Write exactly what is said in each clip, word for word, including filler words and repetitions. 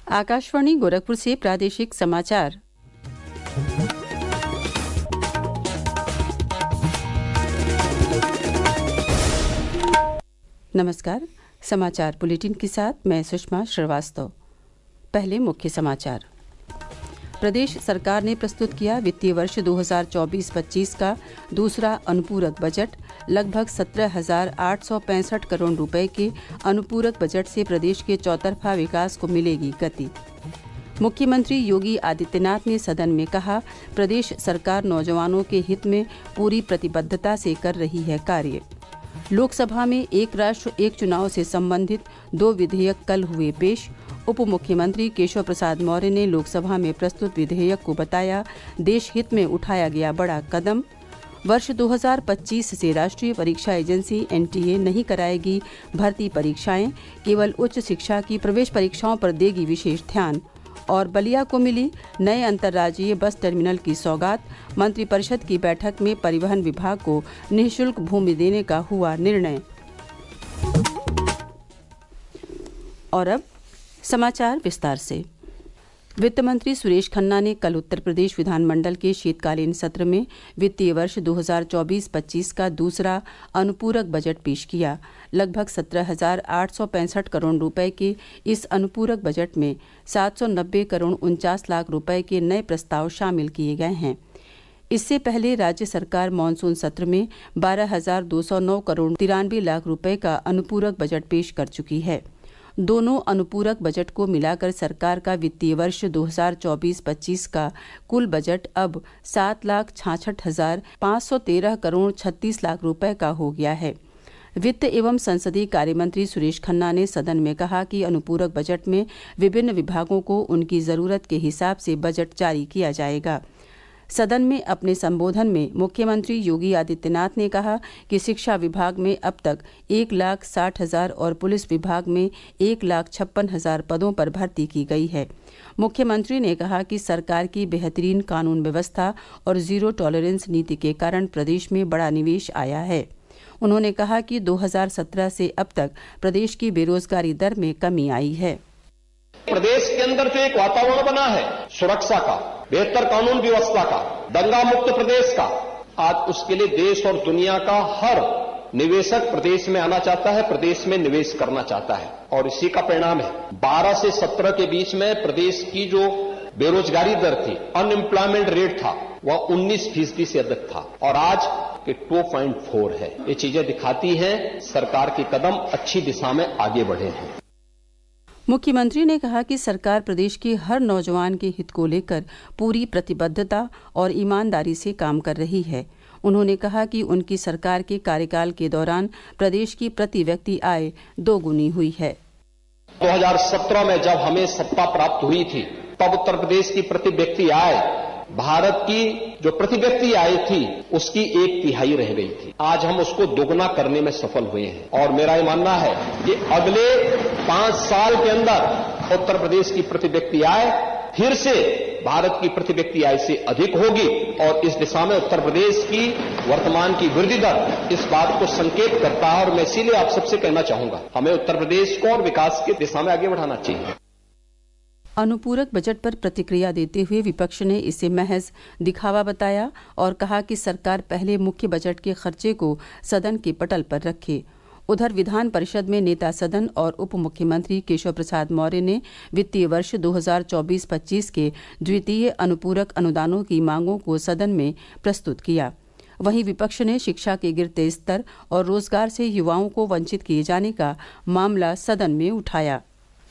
आकाशवाणी गोरखपुर से प्रादेशिक समाचार। नमस्कार। समाचार बुलेटिन के साथ मैं सुषमा श्रीवास्तव। पहले मुख्य समाचार। प्रदेश सरकार ने प्रस्तुत किया वित्तीय वर्ष दो हज़ार चौबीस पच्चीस का दूसरा अनुपूरक बजट। लगभग सत्रह हजार आठ सौ पैंसठ करोड़ रुपए के अनुपूरक बजट से प्रदेश के चौतरफा विकास को मिलेगी गति। मुख्यमंत्री योगी आदित्यनाथ ने सदन में कहा, प्रदेश सरकार नौजवानों के हित में पूरी प्रतिबद्धता से कर रही है कार्य। लोकसभा में एक राष्ट्र एक चुनाव से संबंधित दो विधेयक कल हुए पेश। उप मुख्यमंत्री केशव प्रसाद मौर्य ने लोकसभा में प्रस्तुत विधेयक को बताया देश हित में उठाया गया बड़ा कदम। वर्ष दो हज़ार पच्चीस से राष्ट्रीय परीक्षा एजेंसी एन टी ए नहीं कराएगी भर्ती परीक्षाएं, केवल उच्च शिक्षा की प्रवेश परीक्षाओं पर देगी विशेष ध्यान। और बलिया को मिली नए अंतर्राज्यीय बस टर्मिनल की सौगात। मंत्रिपरिषद की बैठक में परिवहन विभाग को निःशुल्क भूमि देने का हुआ निर्णय। और अब समाचार विस्तार से। वित्त मंत्री सुरेश खन्ना ने कल उत्तर प्रदेश विधानमंडल के शीतकालीन सत्र में वित्तीय वर्ष दो हज़ार चौबीस पच्चीस का दूसरा अनुपूरक बजट पेश किया। लगभग सत्रह हजार आठ सौ पैंसठ करोड़ रुपए के इस अनुपूरक बजट में सात सौ नब्बे करोड़ उनचास लाख रुपए के नए प्रस्ताव शामिल किए गए हैं। इससे पहले राज्य सरकार मानसून सत्र में बारह हजार दो सौ नौ करोड़ तिरानवे लाख रुपए का अनुपूरक बजट पेश कर चुकी है। दोनों अनुपूरक बजट को मिलाकर सरकार का वित्तीय वर्ष दो हज़ार चौबीस पच्चीस का कुल बजट अब सात लाख छाछठ हजार पाँच सौ तेरह करोड़ छत्तीस लाख रुपए का हो गया है। वित्त एवं संसदीय कार्यमंत्री सुरेश खन्ना ने सदन में कहा कि अनुपूरक बजट में विभिन्न विभागों को उनकी जरूरत के हिसाब से बजट जारी किया जाएगा। सदन में अपने संबोधन में मुख्यमंत्री योगी आदित्यनाथ ने कहा कि शिक्षा विभाग में अब तक एक लाख साठ हजार और पुलिस विभाग में एक लाख छप्पन हजार पदों पर भर्ती की गई है। मुख्यमंत्री ने कहा कि सरकार की बेहतरीन कानून व्यवस्था और जीरो टॉलरेंस नीति के कारण प्रदेश में बड़ा निवेश आया है। उन्होंने कहा कि दो हज़ार सत्रह से अब तक प्रदेश की बेरोजगारी दर में कमी आई है। प्रदेश के अंदर जो एक वातावरण बना है सुरक्षा का, बेहतर कानून व्यवस्था का, दंगा मुक्त प्रदेश का, आज उसके लिए देश और दुनिया का हर निवेशक प्रदेश में आना चाहता है, प्रदेश में निवेश करना चाहता है। और इसी का परिणाम है बारह से सत्रह के बीच में प्रदेश की जो बेरोजगारी दर थी, अनएम्प्लॉयमेंट रेट था, वह उन्नीस फीसदी से अधिक था और आज के दो पॉइंट चार है। ये चीजें दिखाती हैं सरकार के कदम अच्छी दिशा में आगे बढ़े हैं। मुख्यमंत्री ने कहा कि सरकार प्रदेश के हर नौजवान के हित को लेकर पूरी प्रतिबद्धता और ईमानदारी से काम कर रही है। उन्होंने कहा कि उनकी सरकार के कार्यकाल के दौरान प्रदेश की प्रति व्यक्ति आय दोगुनी हुई है। दो हज़ार सत्रह में जब हमें सत्ता प्राप्त हुई थी तब उत्तर प्रदेश की प्रति व्यक्ति आय भारत की जो प्रति व्यक्ति आय थी उसकी एक तिहाई रह गई थी। आज हम उसको दोगुना करने में सफल हुए हैं और मेरा ये मानना है कि अगले पांच साल के अंदर उत्तर प्रदेश की प्रति व्यक्ति आय फिर से भारत की प्रति व्यक्ति आय से अधिक होगी और इस दिशा में उत्तर प्रदेश की वर्तमान की वृद्धि दर इस बात को संकेत करता है। और मैं इसीलिए आप सबसे कहना चाहूंगा, हमें उत्तर प्रदेश को और विकास की दिशा में आगे बढ़ाना चाहिए। अनुपूरक बजट पर प्रतिक्रिया देते हुए विपक्ष ने इसे महज दिखावा बताया और कहा कि सरकार पहले मुख्य बजट के खर्चे को सदन के पटल पर रखे। उधर विधान परिषद में नेता सदन और उप मुख्यमंत्री केशव प्रसाद मौर्य ने वित्तीय वर्ष दो हज़ार चौबीस पच्चीस के द्वितीय अनुपूरक अनुदानों की मांगों को सदन में प्रस्तुत किया। वहीं विपक्ष ने शिक्षा के गिरते स्तर और रोजगार से युवाओं को वंचित किए जाने का मामला सदन में उठाया।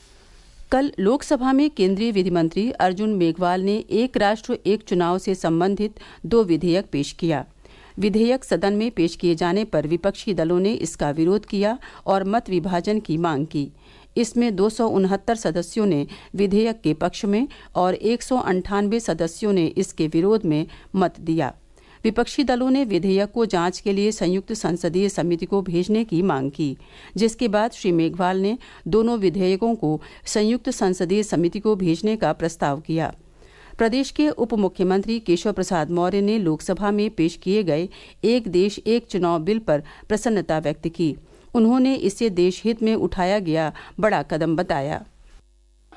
कल लोकसभा में केंद्रीय विधि मंत्री अर्जुन मेघवाल ने एक राष्ट्र एक चुनाव से संबंधित दो विधेयक पेश किया। विधेयक सदन में पेश किए जाने पर विपक्षी दलों ने इसका विरोध किया और मत विभाजन की मांग की। इसमें दो सौ उनहत्तर सदस्यों ने विधेयक के पक्ष में और एक सौ अंठानवे सदस्यों ने इसके विरोध में मत दिया। विपक्षी दलों ने विधेयक को जांच के लिए संयुक्त संसदीय समिति को भेजने की मांग की, जिसके बाद श्री मेघवाल ने दोनों विधेयकों को संयुक्त संसदीय समिति को भेजने का प्रस्ताव किया। प्रदेश के उप मुख्यमंत्री केशव प्रसाद मौर्य ने लोकसभा में पेश किए गए एक देश एक चुनाव बिल पर प्रसन्नता व्यक्त की। उन्होंने इसे देश हित में उठाया गया बड़ा कदम बताया।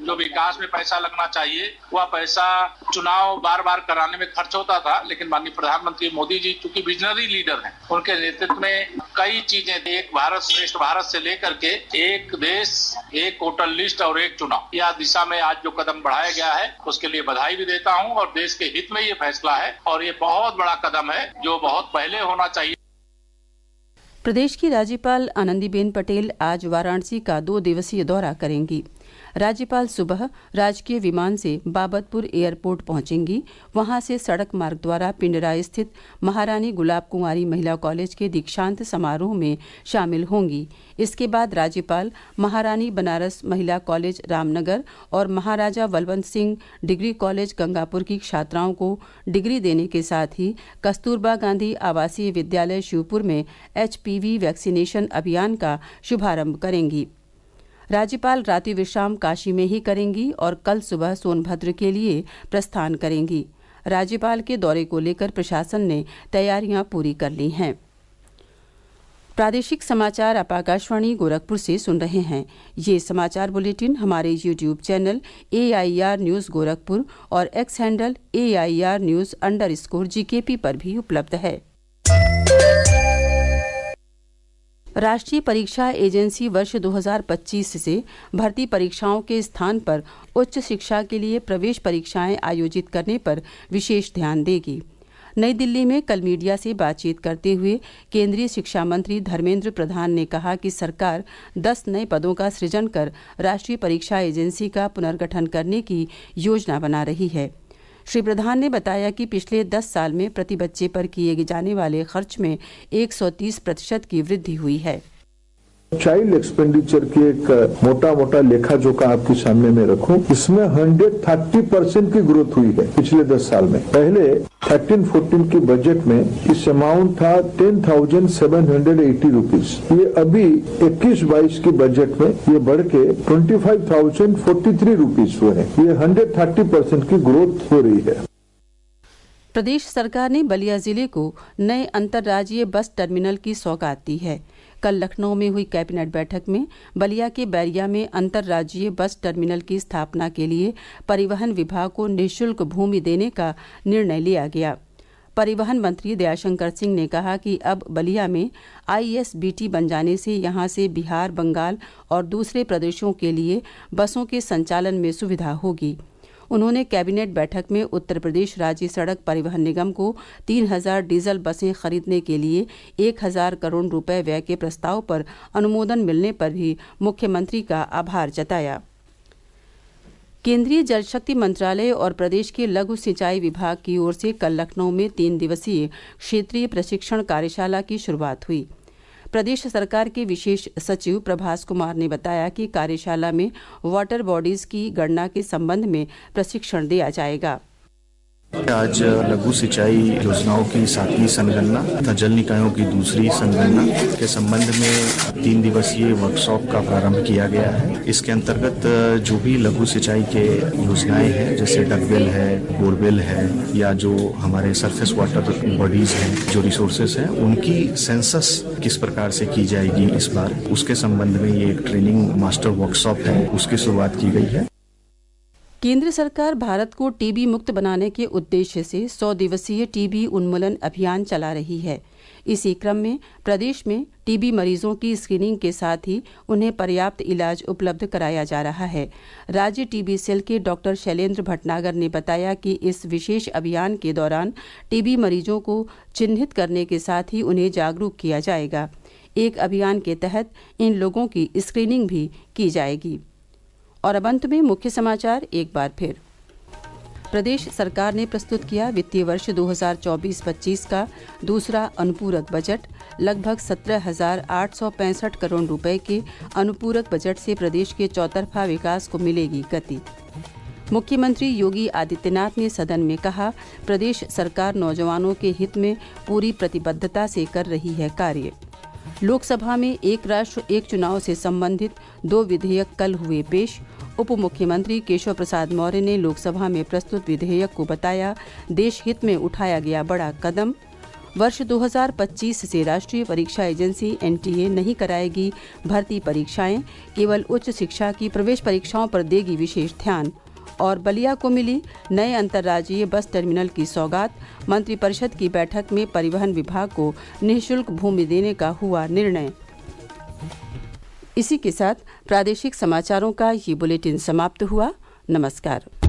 जो विकास में पैसा लगना चाहिए वह पैसा चुनाव बार बार कराने में खर्च होता था, लेकिन माननीय प्रधानमंत्री मोदी जी चूंकि विजनरी लीडर हैं, उनके नेतृत्व में कई चीजें एक भारत श्रेष्ठ भारत से लेकर के एक देश एक वोटर लिस्ट और एक चुनाव, यह दिशा में आज जो कदम बढ़ाया गया है उसके लिए बधाई भी देता हूं और देश के हित में ये फैसला है और ये बहुत बड़ा कदम है जो बहुत पहले होना चाहिए। प्रदेश की राज्यपाल आनंदीबेन पटेल आज वाराणसी का दो दिवसीय दौरा करेंगी। राज्यपाल सुबह राजकीय विमान से बाबतपुर एयरपोर्ट पहुंचेंगी। वहां से सड़क मार्ग द्वारा पिंडरा स्थित महारानी गुलाब कुंवारी महिला कॉलेज के दीक्षांत समारोह में शामिल होंगी। इसके बाद राज्यपाल महारानी बनारस महिला कॉलेज रामनगर और महाराजा बलवंत सिंह डिग्री कॉलेज गंगापुर की छात्राओं को डिग्री देने के साथ ही कस्तूरबा गांधी आवासीय विद्यालय शिवपुर में एचपीवी वैक्सीनेशन अभियान का शुभारंभ करेंगी। राज्यपाल रात्रि विश्राम काशी में ही करेंगी और कल सुबह सोनभद्र के लिए प्रस्थान करेंगी। राज्यपाल के दौरे को लेकर प्रशासन ने तैयारियां पूरी कर ली हैं। प्रादेशिक समाचार आप आकाशवाणी गोरखपुर से सुन रहे हैं। ये समाचार बुलेटिन हमारे YouTube channel A I R news Gorakhpur और X handle A I R news underscore G K P पर भी उपलब्ध है। राष्ट्रीय परीक्षा एजेंसी वर्ष दो हज़ार पच्चीस से भर्ती परीक्षाओं के स्थान पर उच्च शिक्षा के लिए प्रवेश परीक्षाएं आयोजित करने पर विशेष ध्यान देगी। नई दिल्ली में कल मीडिया से बातचीत करते हुए केंद्रीय शिक्षा मंत्री धर्मेंद्र प्रधान ने कहा कि सरकार दस नए पदों का सृजन कर राष्ट्रीय परीक्षा एजेंसी का पुनर्गठन करने की योजना बना रही है। श्री प्रधान ने बताया कि पिछले दस साल में प्रति बच्चे पर किए जाने वाले खर्च में एक सौ तीस प्रतिशत की वृद्धि हुई है। चाइल्ड एक्सपेंडिचर की एक मोटा मोटा लेखा जोखा आपके सामने में रखूं, इसमें एक सौ तीस परसेंट की ग्रोथ हुई है पिछले दस साल में। पहले थर्टीन फोर्टीन के बजट में इस अमाउंट था ten thousand seven hundred eighty rupees. ये अभी इक्कीस बाईस के बजट में ये बढ़ के twenty five thousand forty three rupees हुए हैं। ये एक सौ तीस परसेंट की ग्रोथ हो रही है। प्रदेश सरकार ने बलिया जिले को नए अंतर्राज्यीय बस टर्मिनल की सौगात दी है। कल लखनऊ में हुई कैबिनेट बैठक में बलिया के बैरिया में अंतर्राज्यीय बस टर्मिनल की स्थापना के लिए परिवहन विभाग को निःशुल्क भूमि देने का निर्णय लिया गया। परिवहन मंत्री दयाशंकर सिंह ने कहा कि अब बलिया में आई एस बी टी बन जाने से यहां से बिहार, बंगाल और दूसरे प्रदेशों के लिए बसों के संचालन में सुविधा होगी। उन्होंने कैबिनेट बैठक में उत्तर प्रदेश राज्य सड़क परिवहन निगम को तीन हजार डीजल बसें खरीदने के लिए एक हजार करोड़ रुपए व्यय के प्रस्ताव पर अनुमोदन मिलने पर भी मुख्यमंत्री का आभार जताया। केंद्रीय जल शक्ति मंत्रालय और प्रदेश के लघु सिंचाई विभाग की ओर से कल लखनऊ में तीन दिवसीय क्षेत्रीय प्रशिक्षण कार्यशाला की शुरुआत हुई। प्रदेश सरकार के विशेष सचिव प्रभास कुमार ने बताया कि कार्यशाला में वाटर बॉडीज की गणना के संबंध में प्रशिक्षण दिया जाएगा। आज लघु सिंचाई योजनाओं की सातवीं संगणना तथा जल निकायों की दूसरी संगणना के संबंध में तीन दिवसीय वर्कशॉप का प्रारंभ किया गया है। इसके अंतर्गत जो भी लघु सिंचाई के योजनाएं हैं, जैसे डगवेल है, बोरवेल है, या जो हमारे सरफेस वाटर बॉडीज हैं, जो रिसोर्सेस हैं, उनकी सेंसस किस प्रकार से की जाएगी इस बार, उसके संबंध में ये एक ट्रेनिंग मास्टर वर्कशॉप है, उसकी शुरुआत की गई है। केंद्र सरकार भारत को टीबी मुक्त बनाने के उद्देश्य से सौ दिवसीय टीबी उन्मूलन अभियान चला रही है। इसी क्रम में प्रदेश में टीबी मरीजों की स्क्रीनिंग के साथ ही उन्हें पर्याप्त इलाज उपलब्ध कराया जा रहा है। राज्य टीबी सेल के डॉक्टर शैलेंद्र भटनागर ने बताया कि इस विशेष अभियान के दौरान टीबी मरीजों को चिन्हित करने के साथ ही उन्हें जागरूक किया जाएगा। एक अभियान के तहत इन लोगों की स्क्रीनिंग भी की जाएगी। और अब अंत में मुख्य समाचार एक बार फिर। प्रदेश सरकार ने प्रस्तुत किया वित्तीय वर्ष दो हज़ार चौबीस पच्चीस का दूसरा अनुपूरक बजट। लगभग सत्रह हजार आठ सौ पैंसठ करोड़ रुपए के अनुपूरक बजट से प्रदेश के चौतरफा विकास को मिलेगी गति। मुख्यमंत्री योगी आदित्यनाथ ने सदन में कहा, प्रदेश सरकार नौजवानों के हित में पूरी प्रतिबद्धता से कर रही है कार्य। लोकसभा में एक राष्ट्र एक चुनाव से संबंधित दो विधेयक कल हुए पेश। उप मुख्यमंत्री केशव प्रसाद मौर्य ने लोकसभा में प्रस्तुत विधेयक को बताया देश हित में उठाया गया बड़ा कदम। वर्ष दो हज़ार पच्चीस से राष्ट्रीय परीक्षा एजेंसी एन टी ए नहीं कराएगी भर्ती परीक्षाएं, केवल उच्च शिक्षा की प्रवेश परीक्षाओं पर देगी विशेष ध्यान। और बलिया को मिली नए अंतर्राज्यीय बस टर्मिनल की सौगात, मंत्रिपरिषद की बैठक में परिवहन विभाग को निःशुल्क भूमि देने का हुआ निर्णय। इसी के साथ प्रादेशिक समाचारों का ये बुलेटिन समाप्त हुआ। नमस्कार।